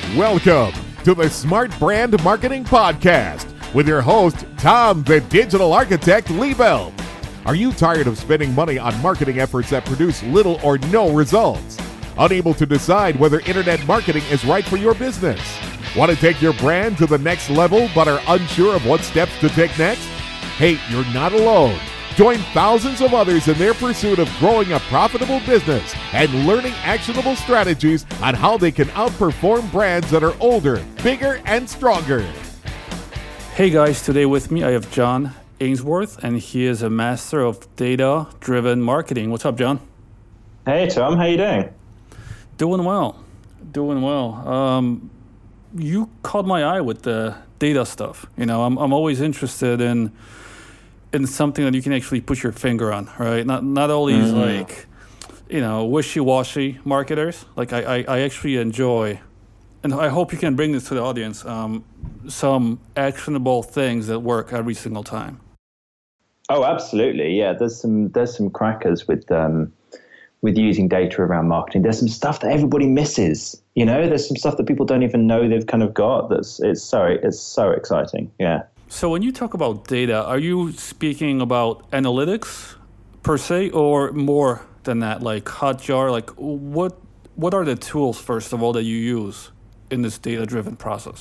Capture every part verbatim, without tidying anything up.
Welcome to the Smart Brand Marketing Podcast with your host, Tom, the Digital Architect Liebelt. Are you tired of spending money on marketing efforts that produce little or no results? Unable to decide whether internet marketing is right for your business? Want to take your brand to the next level but are unsure of what steps to take next? Hey, you're not alone. Join thousands of others in their pursuit of growing a profitable business and learning actionable strategies on how they can outperform brands that are older, bigger, and stronger. Hey guys, today with me I have John Ainsworth, and he is a master of data-driven marketing. What's up, John? Hey Tom, how you doing? Doing well, doing well. Um, you caught my eye with the data stuff. You know, I'm I'm always interested in in something that you can actually put your finger on, right? Not not all these mm-hmm. like, you know, wishy-washy marketers. Like I, I, I actually enjoy, and I hope you can bring this to the audience, um, some actionable things that work every single time. Oh, absolutely. Yeah, there's some there's some crackers with um with using data around marketing. There's some stuff that everybody misses. You know, there's some stuff that people don't even know they've kind of got. That's it's so it's so exciting. Yeah. So when you talk about data, are you speaking about analytics per se, or more than that, like Hotjar? Like what what are the tools, first of all, that you use in this data-driven process?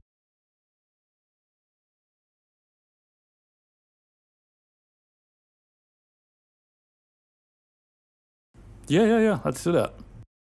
Yeah, yeah, yeah. Let's do that.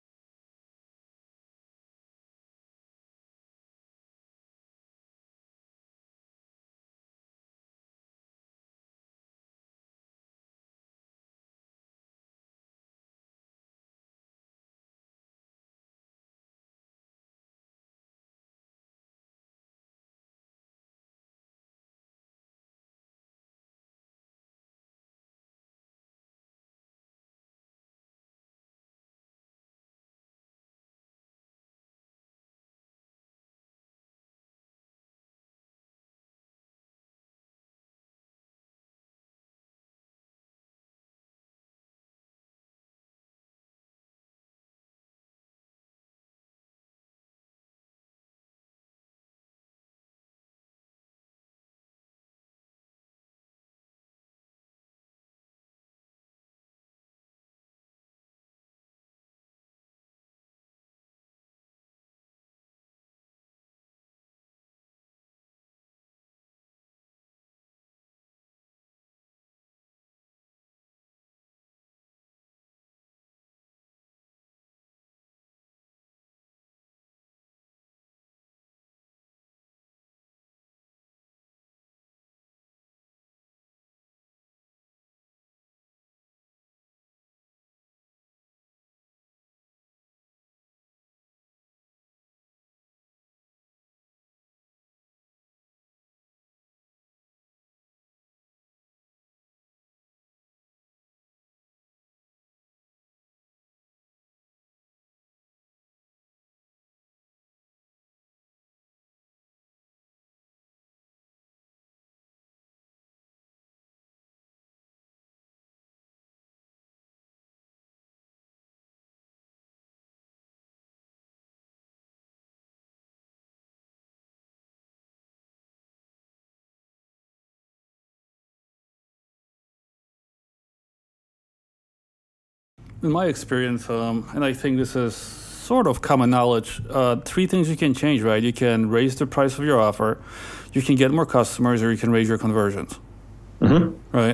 In my experience, um, and I think this is sort of common knowledge, uh, three things you can change, right? You can raise the price of your offer, you can get more customers, or you can raise your conversions, mm-hmm. right?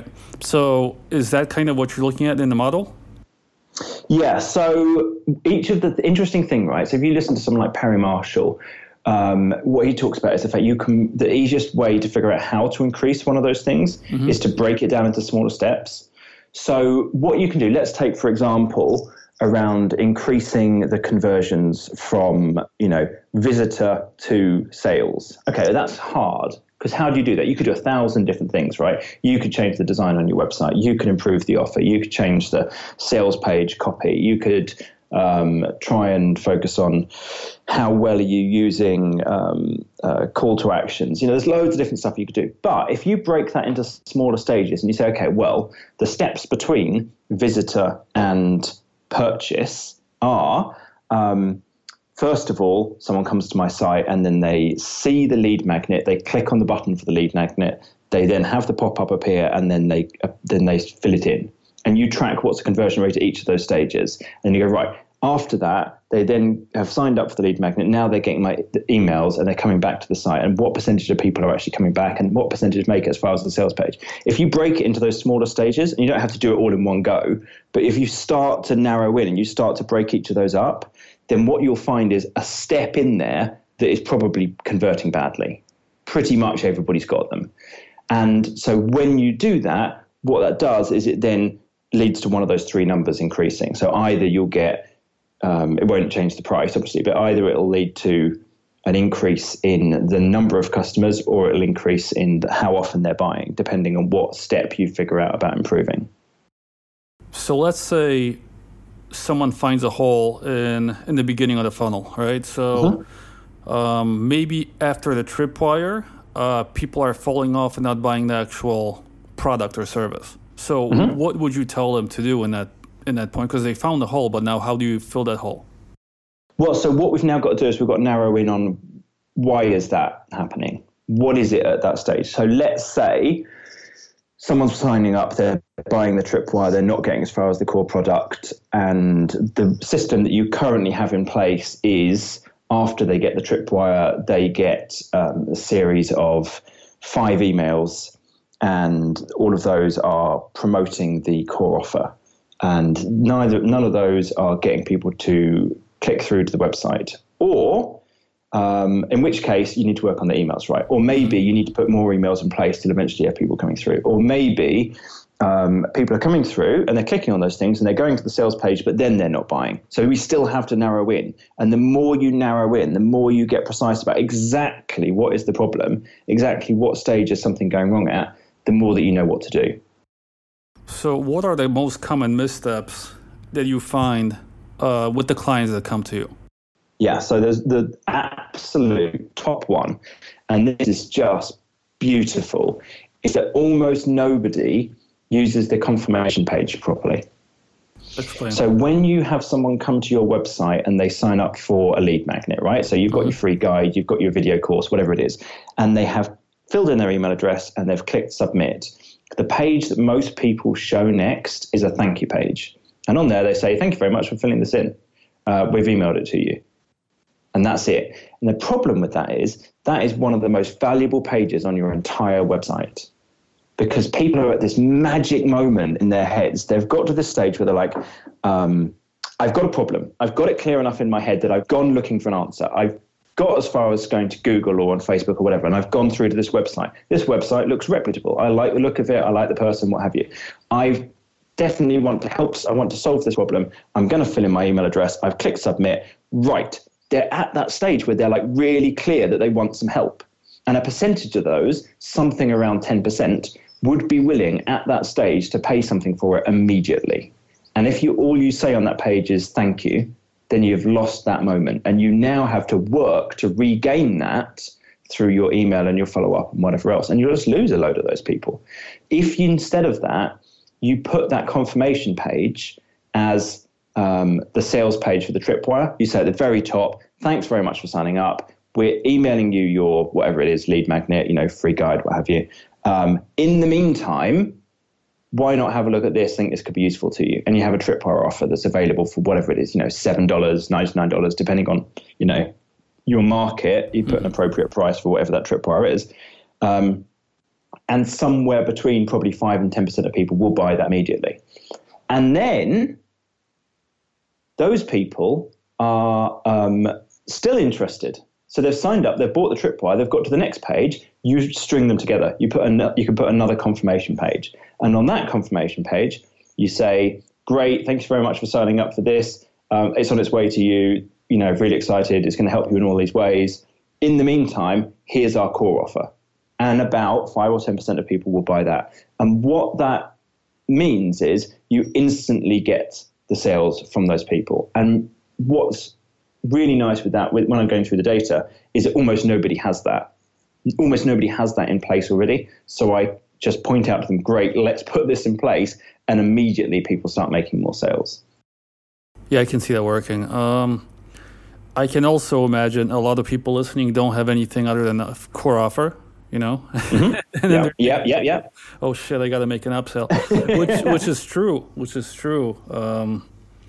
So is that kind of what you're looking at in the model? Yeah, so each of the, the interesting thing, right? So if you listen to someone like Perry Marshall, um, what he talks about is the fact you can, the easiest way to figure out how to increase one of those things mm-hmm. is to break it down into smaller steps. So what you can do, let's take, for example, around increasing the conversions from, you know, visitor to sales. Okay, that's hard, because how do you do that? You could do a thousand different things, right? You could change the design on your website. You could improve the offer. You could change the sales page copy. You could um, try and focus on how well are you using um, uh, call to actions. You know, there's loads of different stuff you could do. But if you break that into smaller stages and you say, okay, well, the steps between visitor and purchase are, um, first of all, someone comes to my site and then they see the lead magnet, they click on the button for the lead magnet, they then have the pop-up appear, and then they uh, then they fill it in. And you track what's the conversion rate at each of those stages. And you go, right, after that, they then have signed up for the lead magnet. Now they're getting my emails and they're coming back to the site. And what percentage of people are actually coming back, and what percentage make it as far as the sales page? If you break it into those smaller stages, and you don't have to do it all in one go, but if you start to narrow in and you start to break each of those up, then what you'll find is a step in there that is probably converting badly. Pretty much everybody's got them. And so when you do that, what that does is it then leads to one of those three numbers increasing. So either you'll get, um, it won't change the price, obviously, but either it'll lead to an increase in the number of customers, or it'll increase in the, how often they're buying, depending on what step you figure out about improving. So let's say someone finds a hole in, in the beginning of the funnel, right? So mm-hmm. um, maybe after the tripwire, uh, people are falling off and not buying the actual product or service. So mm-hmm. what would you tell them to do in that in that point? Because they found the hole, but now how do you fill that hole? Well, so what we've now got to do is we've got to narrow in on why is that happening? What is it at that stage? So let's say someone's signing up, they're buying the tripwire, they're not getting as far as the core product, and the system that you currently have in place is after they get the tripwire, they get um, a series of five emails, and all of those are promoting the core offer. And neither none of those are getting people to click through to the website. Or, um, in which case, you need to work on the emails, right? Or maybe you need to put more emails in place till eventually have people coming through. Or maybe um, people are coming through and they're clicking on those things and they're going to the sales page, but then they're not buying. So we still have to narrow in. And the more you narrow in, the more you get precise about exactly what is the problem, exactly what stage is something going wrong at, the more that you know what to do. So what are the most common missteps that you find uh, with the clients that come to you? Yeah, so there's the absolute top one, and this is just beautiful, is that almost nobody uses the confirmation page properly. Explain. So when you have someone come to your website and they sign up for a lead magnet, right? So you've got mm-hmm. your free guide, you've got your video course, whatever it is, and they have filled in their email address and they've clicked submit. The page that most people show next is a thank you page. And on there they say, thank you very much for filling this in. Uh, we've emailed it to you. And that's it. And the problem with that is that is one of the most valuable pages on your entire website, because people are at this magic moment in their heads. They've got to this stage where they're like, um, I've got a problem. I've got it clear enough in my head that I've gone looking for an answer. I've got as far as going to Google or on Facebook or whatever, and I've gone through to this website. This website looks reputable. I like the look of it. I like the person, what have you. I definitely want to help. I want to solve this problem. I'm going to fill in my email address. I've clicked submit. Right. They're at that stage where they're like really clear that they want some help. And a percentage of those, something around ten percent, would be willing at that stage to pay something for it immediately. And if you all you say on that page is thank you, then you've lost that moment. And you now have to work to regain that through your email and your follow-up and whatever else. And you'll just lose a load of those people. If you, instead of that, you put that confirmation page as um, the sales page for the tripwire, you say at the very top, thanks very much for signing up. We're emailing you your, whatever it is, lead magnet, you know, free guide, what have you. Um, in the meantime, why not have a look at this? I think this could be useful to you. And you have a tripwire offer that's available for whatever it is, you know, seven dollars, ninety-nine dollars, depending on, you know, your market. You put mm-hmm. an appropriate price for whatever that tripwire is. Um, and somewhere between probably five and ten percent of people will buy that immediately. And then those people are um, still interested. So they've signed up, they've bought the tripwire, they've got to the next page, you string them together. You put an, you can put another confirmation page. And on that confirmation page, you say, great, thanks very much for signing up for this. Um, it's on its way to you, you know, really excited. It's going to help you in all these ways. In the meantime, here's our core offer. And about five or ten percent of people will buy that. And what that means is you instantly get the sales from those people. And what's really nice with that, when I'm going through the data, is that almost nobody has that. Almost nobody has that in place already. So I just point out to them, great, let's put this in place. And immediately people start making more sales. Yeah, I can see that working. Um, I can also imagine a lot of people listening don't have anything other than a core offer, you know? Mm-hmm. and yeah, yeah, yeah, yeah. Oh, shit, I got to make an upsell, which which is true, which is true. Um,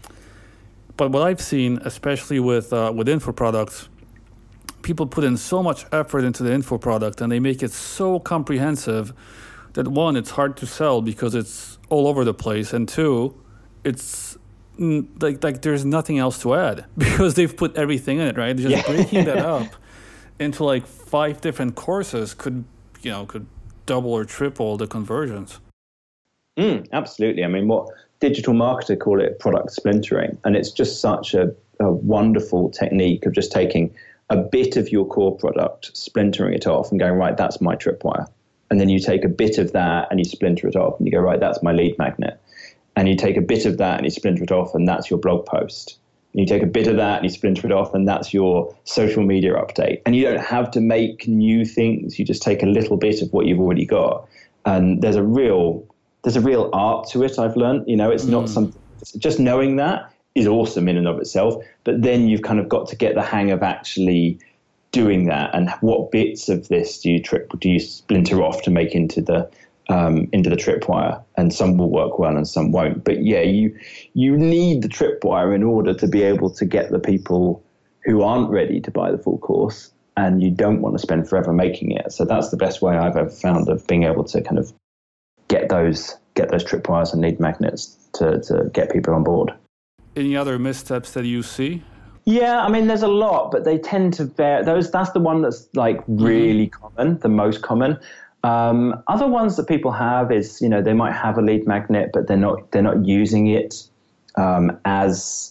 but what I've seen, especially with uh, with info products, people put in so much effort into the info product and they make it so comprehensive that one, it's hard to sell because it's all over the place, and two, it's like like there's nothing else to add because they've put everything in it, right? Just yeah. breaking that up into like five different courses could, you know, could double or triple the conversions. Mm, absolutely. I mean, what digital marketers call it product splintering, and it's just such a, a wonderful technique of just taking a bit of your core product, splintering it off and going, right, that's my tripwire. And then you take a bit of that and you splinter it off and you go, right, that's my lead magnet. And you take a bit of that and you splinter it off and that's your blog post. And you take a bit of that and you splinter it off and that's your social media update. And you don't have to make new things. You just take a little bit of what you've already got. And there's a real, there's a real art to it, I've learned. You know, it's mm. not something, just knowing that is awesome in and of itself. But then you've kind of got to get the hang of actually doing that, and what bits of this do you trip do you splinter off to make into the um, into the tripwire, and some will work well and some won't. But yeah, you you need the tripwire in order to be able to get the people who aren't ready to buy the full course, and you don't want to spend forever making it. So that's the best way I've ever found of being able to kind of get those get those tripwires and lead magnets to to get people on board. Any other missteps that you see? Yeah, I mean, there's a lot, but they tend to vary. Those that's the one that's like really mm-hmm. common, the most common. Um, other ones that people have is, you know, they might have a lead magnet, but they're not they're not using it um, as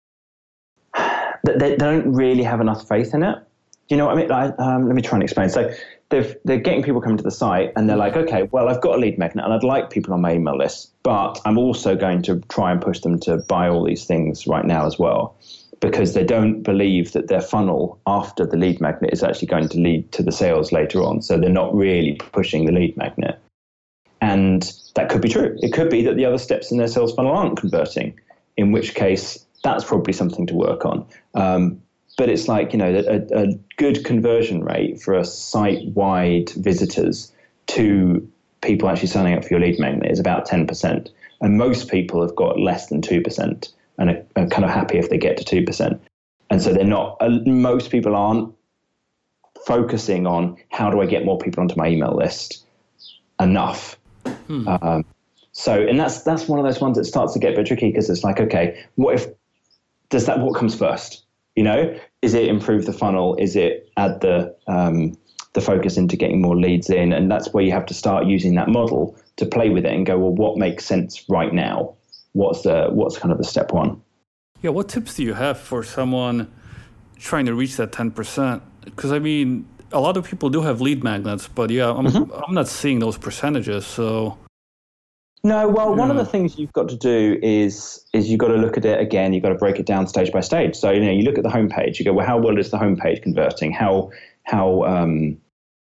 they, they don't really have enough faith in it. Do you know what I mean? I, um, let me try and explain. So they've, they're getting people coming to the site and they're like, okay, well, I've got a lead magnet and I'd like people on my email list, but I'm also going to try and push them to buy all these things right now as well, because they don't believe that their funnel after the lead magnet is actually going to lead to the sales later on. So they're not really pushing the lead magnet. And that could be true. It could be that the other steps in their sales funnel aren't converting, in which case that's probably something to work on. Um, but it's like, you know, a, a good conversion rate for a site-wide visitors to people actually signing up for your lead magnet is about ten percent. And most people have got less than two percent. And are, are kind of happy if they get to two percent. And so they're not, uh, most people aren't focusing on how do I get more people onto my email list enough. Hmm. Um, so, and that's that's one of those ones that starts to get a bit tricky, because it's like, okay, what if, does that, what comes first? You know, is it improve the funnel? Is it add the um, the focus into getting more leads in? And that's where you have to start using that model to play with it and go, well, what makes sense right now? What's the what's kind of the step one? Yeah, what tips do you have for someone trying to reach that ten percent? Because I mean, a lot of people do have lead magnets, but yeah, I'm mm-hmm. I'm not seeing those percentages. So no, well, yeah. One of the things you've got to do is is you've got to look at it again. You've got to break it down stage by stage. So you know, you look at the homepage. You go, well, how well is the homepage converting? How how um,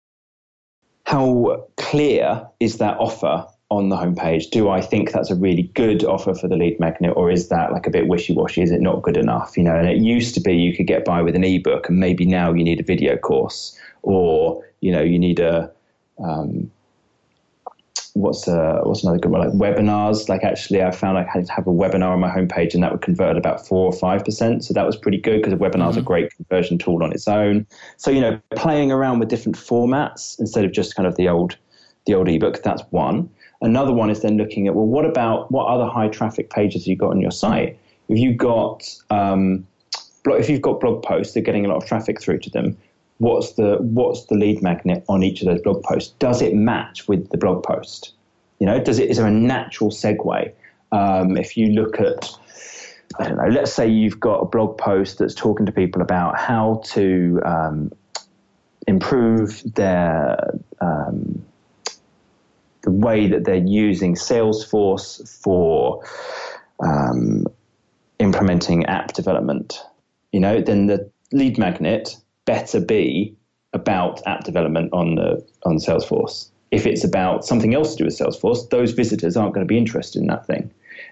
how clear is that offer on the homepage? Do I think that's a really good offer for the lead magnet, or is that like a bit wishy-washy? Is it not good enough? You know, and it used to be you could get by with an ebook, and maybe now you need a video course, or you know, you need a um, what's a, what's another good one, like webinars. Like actually, I found I had to have a webinar on my homepage, and that would convert about four or five percent. So that was pretty good, because a webinar is mm-hmm. a great conversion tool on its own. So you know, playing around with different formats instead of just kind of the old the old ebook. That's one. Another one is then looking at, well, what about what other high traffic pages you got on your site? If you've got um, if you've got blog posts, they're getting a lot of traffic through to them. What's the what's the lead magnet on each of those blog posts? Does it match with the blog post? You know, does it? Is there a natural segue? Um, if you look at, I don't know, let's say you've got a blog post that's talking to people about how to um, improve their um, the way that they're using Salesforce for um, implementing app development, you know, then the lead magnet better be about app development on the on Salesforce. If it's about something else to do with Salesforce, those visitors aren't going to be interested in that thing.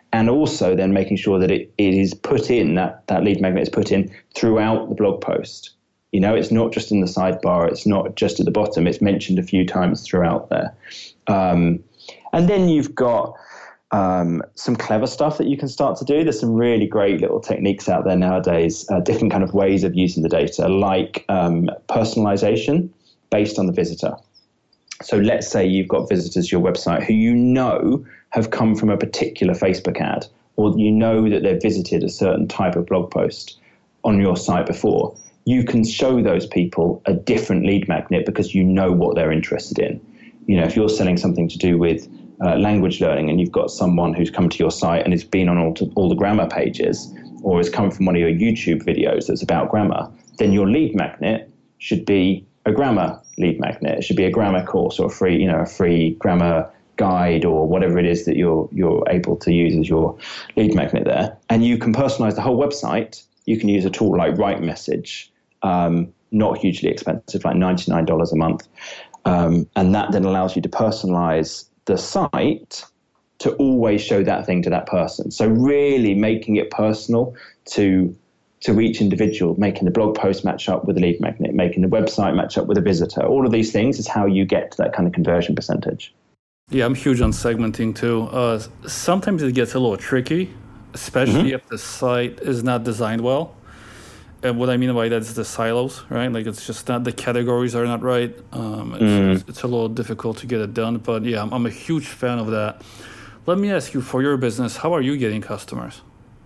And also then making sure that it, it is put in, that, that lead magnet is put in throughout the blog post. You know, it's not just in the sidebar, it's not just at the bottom, it's mentioned a few times throughout there. Um, and then you've got um, some clever stuff that you can start to do. There's some really great little techniques out there nowadays, uh, different kind of ways of using the data, like um, personalization based on the visitor. So let's say you've got visitors to your website who you know have come from a particular Facebook ad, or you know that they've visited a certain type of blog post on your site before. You can show those people a different lead magnet because you know what they're interested in. You know, if you're selling something to do with uh, language learning and you've got someone who's come to your site and has been on all, to, all the grammar pages, or has come from one of your YouTube videos that's about grammar, then your lead magnet should be a grammar lead magnet. It should be a grammar course or a free, you know, a free grammar guide or whatever it is that you're you're able to use as your lead magnet there. And you can personalize the whole website. You can use a tool like Write Message, um, not hugely expensive, like ninety-nine dollars a month. Um, and that then allows you to personalize the site to always show that thing to that person. So really making it personal to to each individual, making the blog post match up with a lead magnet, making the website match up with a visitor. All of these things is how you get to that kind of conversion percentage. Yeah, I'm huge on segmenting too. Uh, sometimes it gets a little tricky, especially mm-hmm. if the site is not designed well. And what I mean by that is the silos, right? Like it's just not, the categories are not right. Um, it's, mm. it's, it's a little difficult to get it done. But yeah, I'm, I'm a huge fan of that. Let me ask you, for your business, how are you getting customers?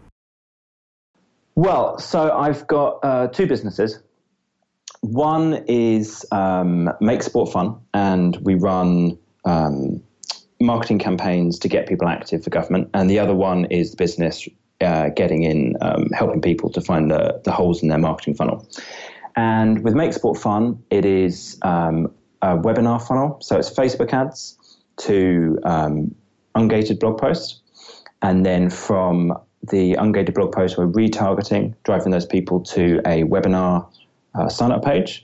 Well, so I've got uh, two businesses. One is um, Make Sport Fun, and we run um, marketing campaigns to get people active for government. And the other one is the business uh, getting in, um, helping people to find the, the holes in their marketing funnel. And with Make Sport Fun, it is um, a webinar funnel. So it's Facebook ads to um, ungated blog posts. And then from the ungated blog post, we're retargeting, driving those people to a webinar uh, sign-up page.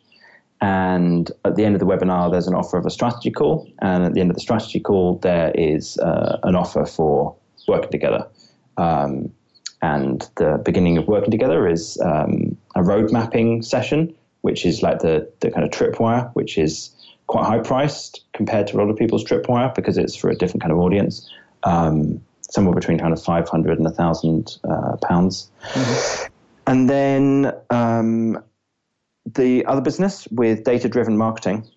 And at the end of the webinar, there's an offer of a strategy call. And at the end of the strategy call, there is uh, an offer for working together. Um, and the beginning of working together is um, a road mapping session, which is like the, the kind of tripwire, which is quite high priced compared to a lot of people's tripwire because it's for a different kind of audience. Um, somewhere between kind of five hundred and one thousand uh, pounds. Mm-hmm. And then um, the other business with data-driven marketing,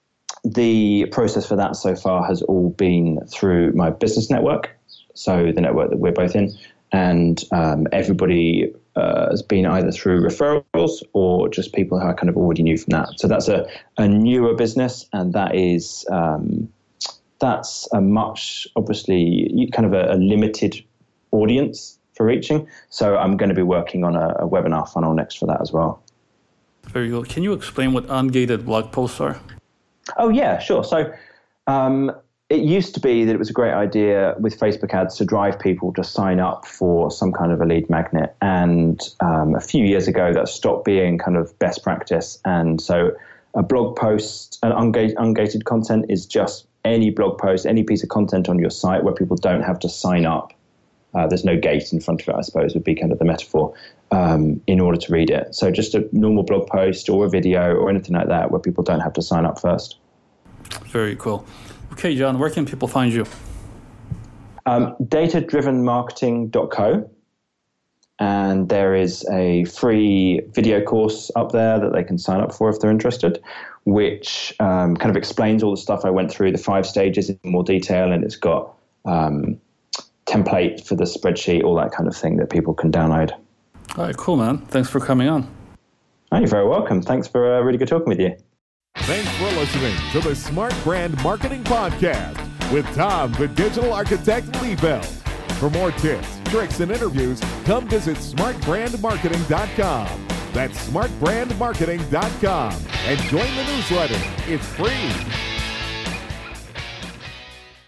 the process for that so far has all been through my business network, so the network that we're both in, and um, everybody uh, has been either through referrals or just people who I kind of already knew from that. So that's a, a newer business, and that is... Um, That's a much, obviously, kind of a, a limited audience for reaching. So I'm going to be working on a, a webinar funnel next for that as well. Very good. Can you explain what ungated blog posts are? Oh, yeah, sure. So um, it used to be that it was a great idea with Facebook ads to drive people to sign up for some kind of a lead magnet. And um, a few years ago, that stopped being kind of best practice. And so a blog post, an ungated, ungated content is just any blog post, any piece of content on your site where people don't have to sign up. Uh, there's no gate in front of it, I suppose, would be kind of the metaphor, um, in order to read it. So just a normal blog post or a video or anything like that where people don't have to sign up first. Very cool. Okay, John, where can people find you? Um, data driven marketing dot co. And there is a free video course up there that they can sign up for if they're interested, which um, kind of explains all the stuff I went through, the five stages in more detail, and it's got um, template for the spreadsheet, all that kind of thing that people can download. All right, cool, man. Thanks for coming on. Oh, you're very welcome. Thanks for uh, really good talking with you. Thanks for listening to the Smart Brand Marketing Podcast with Tom, the digital architect Liebelt. For more tips, tricks, and interviews, come visit smart brand marketing dot com. That's smart brand marketing dot com. And join the newsletter. It's free.